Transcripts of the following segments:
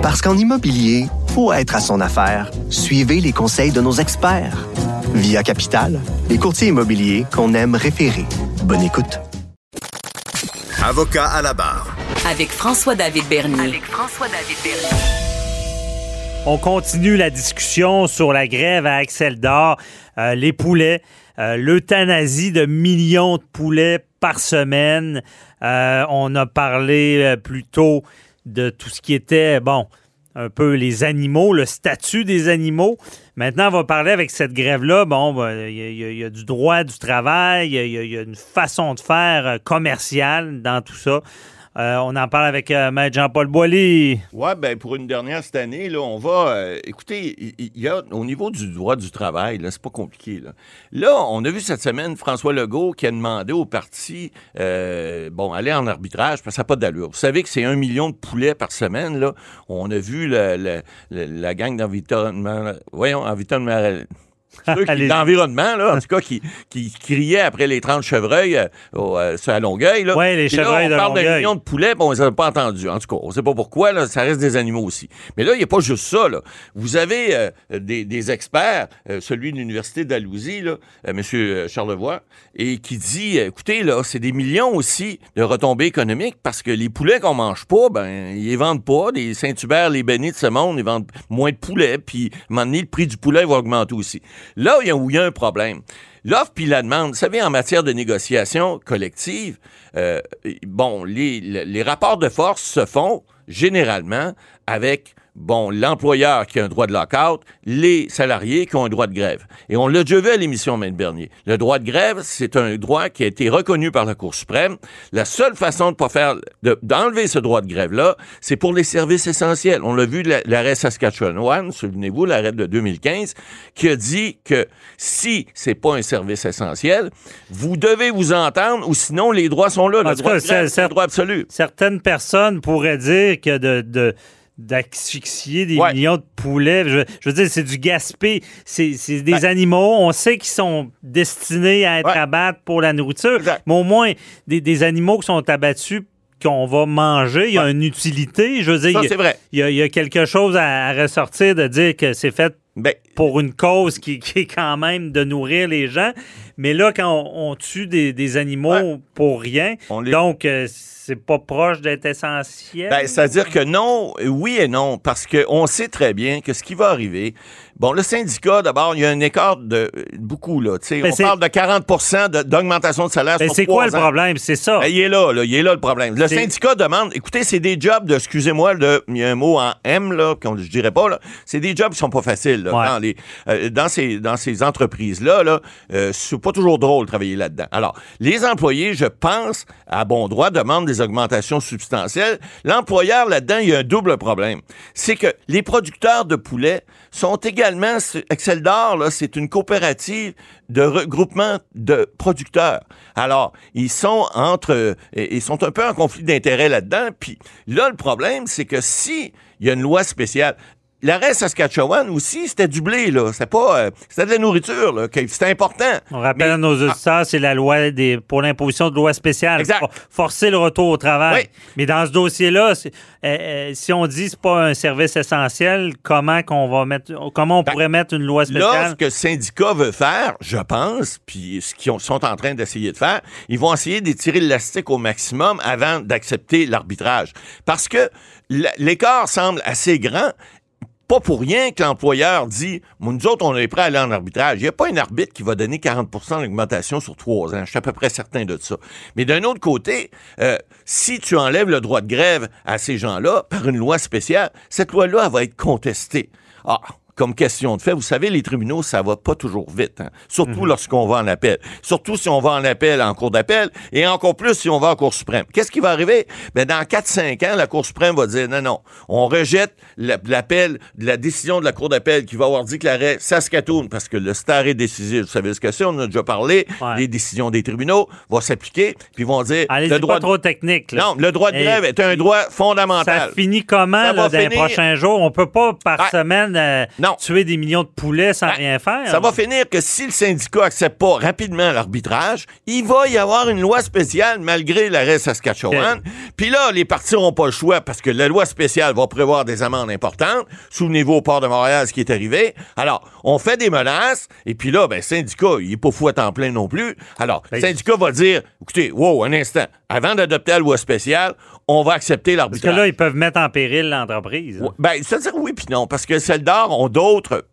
Parce qu'en immobilier, faut être à son affaire. Suivez les conseils de nos experts. Via Capital, les courtiers immobiliers qu'on aime référer. Bonne écoute. Avocat à la barre. Avec François-David Bernier. On continue la discussion sur la grève à Axel d'Or, les poulets, l'euthanasie de millions de poulets par semaine. On a parlé plus tôt de tout ce qui était, un peu les animaux, le statut des animaux. Maintenant, on va parler avec cette grève-là. Il y a du droit du travail, il y a une façon de faire commerciale dans tout ça. On en parle avec Maître Jean-Paul Boilly. Oui, pour une dernière cette année, là, on va... écoutez, il y a au niveau du droit du travail, là, c'est pas compliqué. Là, on a vu cette semaine François Legault qui a demandé au parti aller en arbitrage parce que ça n'a pas d'allure. Vous savez que c'est 1 million de poulets par semaine. Là. On a vu la gang d'environnement... d'environnement, là, en tout cas, qui criait après les 30 chevreuils sur la Longueuil. Oui, les chevreuils de Longueuil. On parle d'un million de poulets, on ne les a pas entendus. En tout cas, on ne sait pas pourquoi, là, ça reste des animaux aussi. Mais là, il n'y a pas juste ça. Là. Vous avez des experts, celui de l'Université d'Alousie, là, M. Charlevoix, et qui dit, écoutez, là, c'est des millions aussi de retombées économiques parce que les poulets qu'on mange pas, ils les vendent pas. Les Saint-Hubert, les Benny de ce monde, ils vendent moins de poulets, puis à un moment donné, le prix du poulet va augmenter aussi. Là où il y a un problème, l'offre puis la demande, vous savez, en matière de négociation collective, les rapports de force se font généralement avec l'employeur qui a un droit de lock-out, les salariés qui ont un droit de grève. Et on l'a déjà vu à l'émission, Maître Bernier. Le droit de grève, c'est un droit qui a été reconnu par la Cour suprême. La seule façon d'enlever ce droit de grève-là, c'est pour les services essentiels. On l'a vu, l'arrêt Saskatchewan, souvenez-vous, l'arrêt de 2015, qui a dit que si c'est pas un service essentiel, vous devez vous entendre ou sinon les droits sont là. Le droit de grève, c'est un droit absolu. Certaines personnes pourraient dire que d'asphyxier des millions de poulets. Je veux dire, c'est du gaspillage. C'est des animaux. On sait qu'ils sont destinés à être abattus pour la nourriture. Exact. Mais au moins, des animaux qui sont abattus qu'on va manger, il y a une utilité. Je veux dire, c'est vrai. Il y a quelque chose à ressortir de dire que c'est fait pour une cause qui est quand même de nourrir les gens. Mais là, quand on tue des animaux pour rien, donc c'est pas proche d'être essentiel. C'est-à-dire que non, oui et non, parce qu'on sait très bien que ce qui va arriver, le syndicat, d'abord, il y a un écart de beaucoup, là. On parle de 40% d'augmentation de salaire sur 3 ans. C'est quoi le problème? C'est ça. Il est là, le problème. Le syndicat demande, écoutez, c'est des jobs de, excusez-moi, il y a un mot en M, là, je dirais pas, là, c'est des jobs qui sont pas faciles, là, dans ces entreprises-là, c'est pas toujours drôle de travailler là-dedans. Alors, les employés, je pense, à bon droit, demandent des augmentations substantielles. L'employeur, là-dedans, il y a un double problème. C'est que les producteurs de poulets sont également, Axel d'Or, là, c'est une coopérative de regroupement de producteurs. Alors, ils sont un peu en conflit d'intérêts là-dedans. Puis là, le problème, c'est que si il y a une loi spéciale, l'arrêt Saskatchewan aussi, c'était du blé, là. C'était de la nourriture, là. C'était important. On rappelle à nos auditeurs, c'est la loi pour l'imposition de loi spéciale. Exact. Forcer le retour au travail. Oui. Mais dans ce dossier-là, si on dit que c'est pas un service essentiel, comment on pourrait mettre une loi spéciale? Là, ce que le syndicat veut faire, je pense, puis ce qu'ils sont en train d'essayer de faire, ils vont essayer d'étirer l'élastique au maximum avant d'accepter l'arbitrage. Parce que l'écart semble assez grand. Pas pour rien que l'employeur dit « Nous autres, on est prêts à aller en arbitrage. » Il n'y a pas un arbitre qui va donner 40% d'augmentation sur 3 ans. Je suis à peu près certain de ça. Mais d'un autre côté, si tu enlèves le droit de grève à ces gens-là par une loi spéciale, cette loi-là, elle va être contestée. Comme question de fait, vous savez, les tribunaux, ça va pas toujours vite. Hein? Surtout lorsqu'on va en appel. Surtout si on va en appel en cour d'appel et encore plus si on va en Cour suprême. Qu'est-ce qui va arriver? Dans 4-5 ans, la Cour suprême va dire non, on rejette l'appel de la décision de la Cour d'appel qui va avoir dit que l'arrêt Saskatoon, parce que le stare est décisif, vous savez ce que c'est, on en a déjà parlé, les décisions des tribunaux vont s'appliquer, puis ils vont dire... Allez, pas trop technique. Là. Non, le droit de grève est un droit fondamental. Ça finit comment dans les prochains jours? On peut pas par semaine Non. tuer des millions de poulets sans rien faire. Ça va finir que si le syndicat n'accepte pas rapidement l'arbitrage, il va y avoir une loi spéciale malgré l'arrêt Saskatchewan. Puis là, les partis n'auront pas le choix parce que la loi spéciale va prévoir des amendes importantes. Souvenez-vous au port de Montréal, ce qui est arrivé. Alors, on fait des menaces et puis là, le syndicat, il n'est pas fou à temps plein non plus. Alors, le syndicat va dire, écoutez, wow, un instant, avant d'adopter la loi spéciale, on va accepter l'arbitrage. Parce que là, ils peuvent mettre en péril l'entreprise. C'est-à-dire oui puis non, parce que Celdor ont d'autres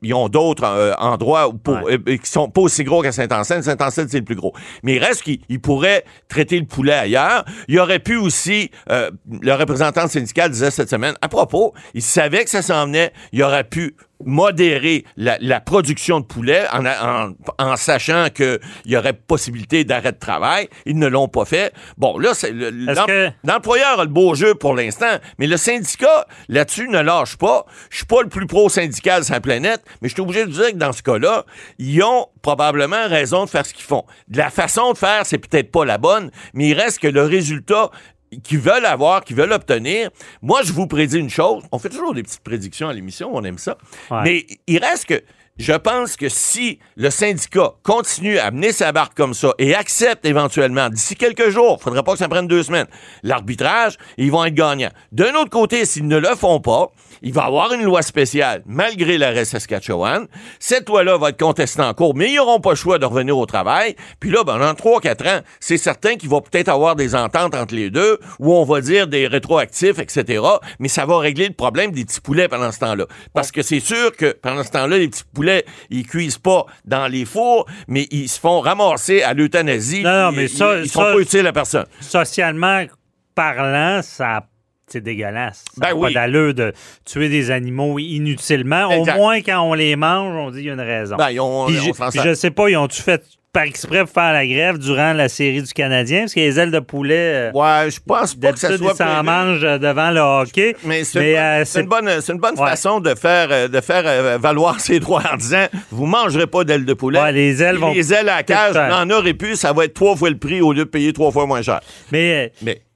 endroits qui sont pas aussi gros qu'à Saint-Anselme. Saint-Anselme, c'est le plus gros. Mais il reste qu'ils pourraient traiter le poulet ailleurs. Il y aurait pu aussi, le représentant syndical disait cette semaine, à propos, il savait que ça s'en venait, il aurait pu modérer la production de poulet en sachant qu'il y aurait possibilité d'arrêt de travail. Ils ne l'ont pas fait. Bon, là, l'employeur a le beau jeu pour l'instant, mais le syndicat, là-dessus, ne lâche pas. Je suis pas le plus pro-syndical sur la planète, mais je suis obligé de dire que dans ce cas-là, ils ont probablement raison de faire ce qu'ils font. De la façon de faire, c'est peut-être pas la bonne, mais il reste que le résultat qu'ils veulent obtenir. Moi, je vous prédis une chose. On fait toujours des petites prédictions à l'émission, on aime ça. Ouais. Mais il reste que je pense que si le syndicat continue à mener sa barque comme ça et accepte éventuellement, d'ici quelques jours, il ne faudra pas que ça prenne 2 semaines, l'arbitrage, ils vont être gagnants. D'un autre côté, s'ils ne le font pas, il va y avoir une loi spéciale, malgré l'arrêt Saskatchewan. Cette loi-là va être contestée en cours, mais ils n'auront pas le choix de revenir au travail. Puis là, dans 3-4 ans, c'est certain qu'il va peut-être avoir des ententes entre les deux, où on va dire des rétroactifs, etc. Mais ça va régler le problème des petits poulets pendant ce temps-là. Parce que c'est sûr que pendant ce temps-là, les petits poulets, ils cuisent pas dans les fours, mais ils se font ramasser à l'euthanasie. Non, mais ils sont pas utiles à personne. Socialement parlant, c'est dégueulasse. Ça n'a pas d'allure de tuer des animaux inutilement. Exact. Au moins, quand on les mange, on dit qu'il y a une raison. Je sais pas, ils ont-tu fait par exprès pour faire la grève durant la série du Canadien? Parce que les ailes de poulet, je pense pas que ça soit ils s'en mangent devant le hockey. Mais c'est une bonne façon de faire valoir ses droits en disant vous mangerez pas d'ailes de poulet. Ouais, les ailes à la cage, on en aurait pu, ça va être 3 fois le prix au lieu de payer 3 fois moins cher. Mais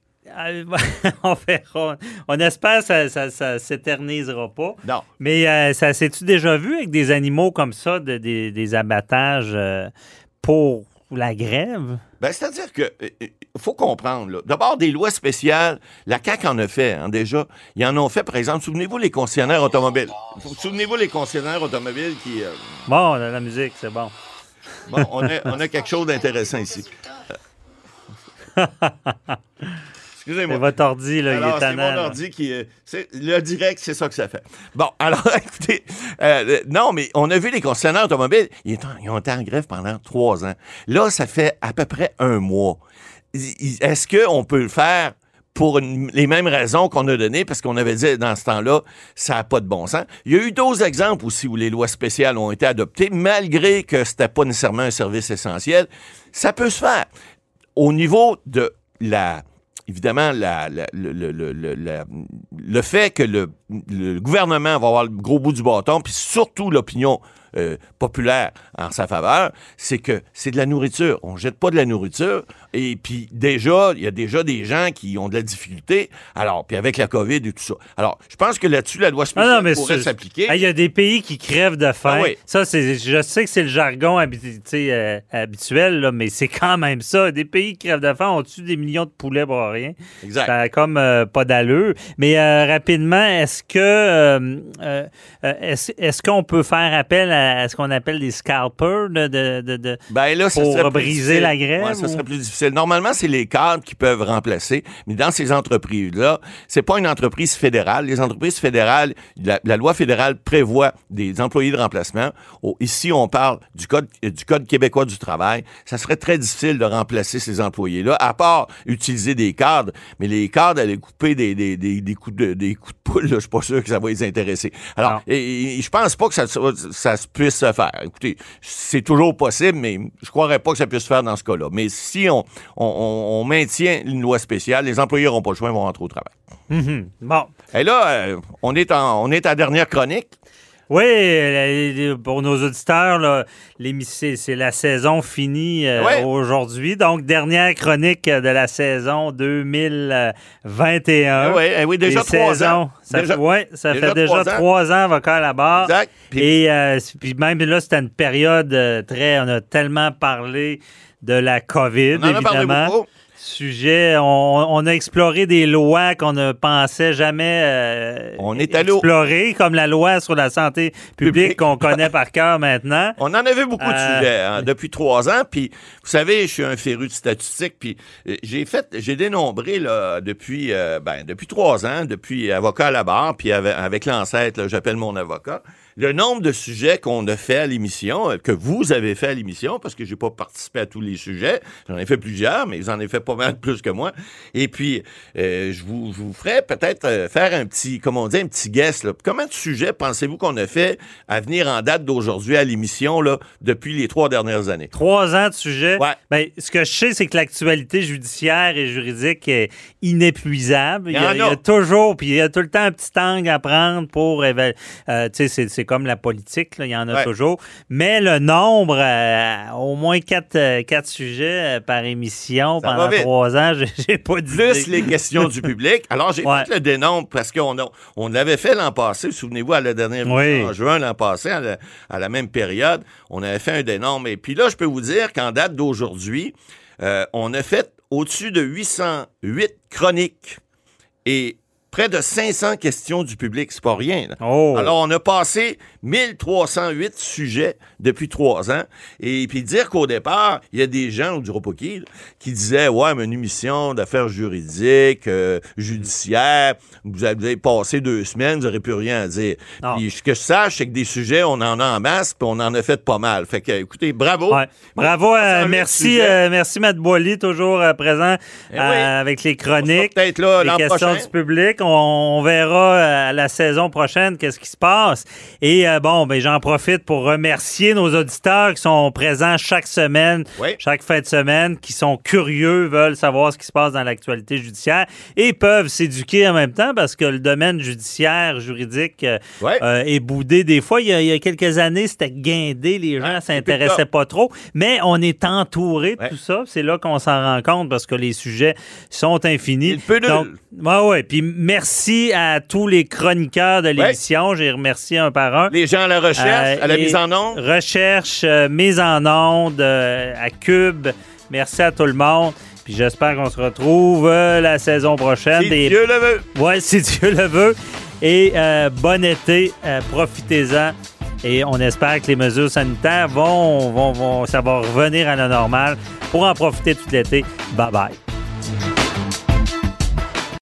on verra. On espère que ça s'éternisera pas. Non. Mais ça s'est-tu déjà vu avec des animaux comme ça, des abattages pour la grève? C'est-à-dire que faut comprendre. Là. D'abord, des lois spéciales, la CAQ en a fait déjà. Ils en ont fait, par exemple, souvenez-vous les concessionnaires automobiles. Souvenez-vous les concessionnaires automobiles qui... Bon, la musique, c'est bon. Bon, on a quelque chose d'intéressant ici. Excusez-moi. C'est votre ordi, là, il est tannant. C'est mon ordi qui... le direct, c'est ça que ça fait. Bon, alors, écoutez, non, mais on a vu les concessionnaires automobiles, ils ont été en grève pendant 3 ans. Là, ça fait à peu près 1 mois. Est-ce qu'on peut le faire pour les mêmes raisons qu'on a données, parce qu'on avait dit dans ce temps-là, ça n'a pas de bon sens. Il y a eu d'autres exemples aussi où les lois spéciales ont été adoptées, malgré que c'était pas nécessairement un service essentiel. Ça peut se faire. Au niveau de évidemment, le fait que le gouvernement va avoir le gros bout du bâton, puis surtout l'opinion populaire en sa faveur, c'est que c'est de la nourriture. On jette pas de la nourriture. Et puis déjà, il y a déjà des gens qui ont de la difficulté. Alors, puis avec la COVID et tout ça. Alors, je pense que là-dessus, la loi spéciale pourrait s'appliquer. Il y a des pays qui crèvent de faim. Ah oui. Ça, je sais que c'est le jargon habituel, là, mais c'est quand même ça. Des pays qui crèvent de faim, on tue des millions de poulets pour rien. Exact. Ça a comme pas d'allure. Mais rapidement, est-ce qu'on peut faire appel à ce qu'on appelle des scalpers pour briser la grève? Ouais, ça serait plus difficile. Normalement, c'est les cadres qui peuvent remplacer, mais dans ces entreprises-là, c'est pas une entreprise fédérale. Les entreprises fédérales, la loi fédérale prévoit des employés de remplacement. Ici, on parle du Code québécois du travail. Ça serait très difficile de remplacer ces employés-là, à part utiliser des cadres, mais les cadres allaient couper des coups de poule, là, je suis pas sûr que ça va les intéresser. Alors, et je pense pas que ça puisse se faire. Écoutez, c'est toujours possible, mais je croirais pas que ça puisse se faire dans ce cas-là. Mais si on maintient une loi spéciale, les employés n'auront pas le choix, ils vont rentrer au travail. Mm-hmm. Bon. Et là, on est à la dernière chronique. Oui, pour nos auditeurs, là, c'est la saison finie aujourd'hui. Donc, dernière chronique de la saison 2021. Oui, déjà 3 ans. Ça fait déjà 3 ans, avocat à la barre. Exact. Et puis même là, c'était une période on a tellement parlé de la COVID, on en évidemment. A parlé beaucoup. Sujet, on a exploré des lois qu'on ne pensait jamais explorer, comme la loi sur la santé publique qu'on connaît par cœur maintenant. On en avait beaucoup de sujets depuis 3 ans. Puis, vous savez, je suis un féru de statistiques. Puis, j'ai dénombré là, depuis 3 ans, depuis avocat à la barre, puis avec l'ancêtre, là, j'appelle mon avocat. Le nombre de sujets qu'on a fait à l'émission, que vous avez fait à l'émission, parce que j'ai pas participé à tous les sujets, j'en ai fait plusieurs, mais vous en avez fait pas mal plus que moi. Et puis, je vous ferai peut-être faire un petit guess, là. Combien de sujets pensez-vous qu'on a fait à venir en date d'aujourd'hui à l'émission, là, depuis les 3 dernières années? 3 ans de sujets? Ouais. Ben, ce que je sais, c'est que l'actualité judiciaire et juridique est inépuisable. Il y a toujours, puis il y a tout le temps un petit angle à prendre pour, tu sais, c'est comme la politique, là, il y en a toujours. Mais le nombre, au moins 4 sujets par émission pendant 3 ans, j'ai pas d'idée. Plus les questions du public. Alors, j'ai fait le dénombre parce qu'on l'avait fait l'an passé. Souvenez-vous, à la dernière émission, en juin l'an passé, à la même période, on avait fait un dénombre. Et puis là, je peux vous dire qu'en date d'aujourd'hui, on a fait au-dessus de 808 chroniques et près de 500 questions du public, c'est pas rien. Là. Oh. Alors, on a passé 1308 sujets depuis 3 ans. Et puis dire qu'au départ, il y a des gens, on ne dira pas qui, là, qui disaient, ouais, mais une émission d'affaires juridiques, judiciaires, vous avez passé 2 semaines, vous n'aurez plus rien à dire. Puis ce que je sache, c'est que des sujets, on en a en masse, puis on en a fait pas mal. Fait que, écoutez, bravo. Ouais. Bravo, merci Matt Boily, toujours présent avec les chroniques, peut-être là, les questions du public. On verra à la saison prochaine qu'est-ce qui se passe. Et j'en profite pour remercier nos auditeurs qui sont présents chaque semaine, chaque fin de semaine, qui sont curieux, veulent savoir ce qui se passe dans l'actualité judiciaire et peuvent s'éduquer en même temps parce que le domaine judiciaire, juridique est boudé. Des fois, il y a quelques années, c'était guindé, les gens s'intéressaient pas trop, mais on est entouré de tout ça. C'est là qu'on s'en rend compte parce que les sujets sont infinis. Donc, puis merci à tous les chroniqueurs de l'émission. J'ai remercié un par un. Les gens à la recherche, à la mise en onde. Recherche, mise en onde, à Cube. Merci à tout le monde. Puis j'espère qu'on se retrouve la saison prochaine. Si Dieu le veut. Oui, si Dieu le veut. Et bon été. Profitez-en. Et on espère que les mesures sanitaires ça va revenir à la normale pour en profiter tout l'été. Bye bye.